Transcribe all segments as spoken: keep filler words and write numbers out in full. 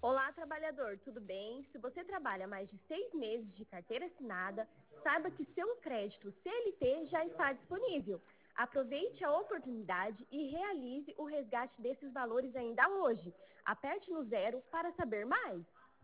Olá, trabalhador, tudo bem? Se você trabalha mais de seis meses de carteira assinada, saiba que seu crédito C L T já está disponível. Aproveite a oportunidade e realize o resgate desses valores ainda hoje. Aperte no zero para saber mais.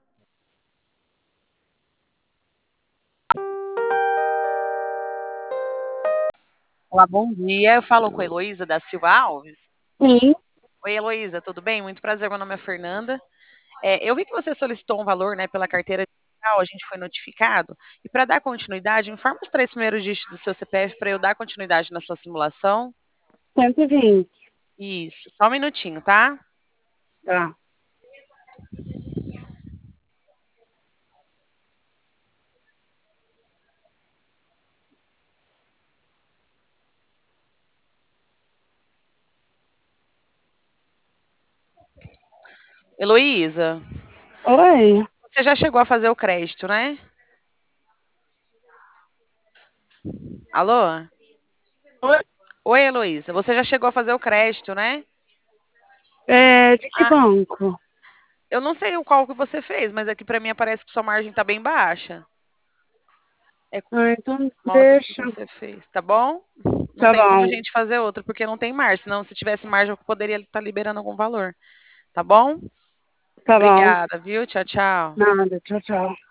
Olá, bom dia. Eu falo com a Heloísa da Silva Alves. Sim, Oi, Heloísa, tudo bem? Muito prazer, meu nome é Fernanda. É, eu vi que você solicitou um valor, né, pela carteira digital, a gente foi notificado. E para dar continuidade, informa os três primeiros dígitos do seu C P F para eu dar continuidade na sua simulação. cento e vinte. Isso, só um minutinho, tá? Tá. Heloísa, Oi. você já chegou a fazer o crédito, né? Alô? Oi. Oi, Heloísa, você já chegou a fazer o crédito, né? É, de que Ah, banco? eu não sei o qual que você fez, mas aqui para mim parece que sua margem tá bem baixa. É Ah, então qual que deixa. você fez, tá bom? Não Tá tem como a bom. gente fazer outra, porque não tem mar. Senão, se tivesse margem, eu poderia estar liberando algum valor. Tá bom? Tá bom. Obrigada, viu? Tchau, tchau. Nada. Tchau, tchau.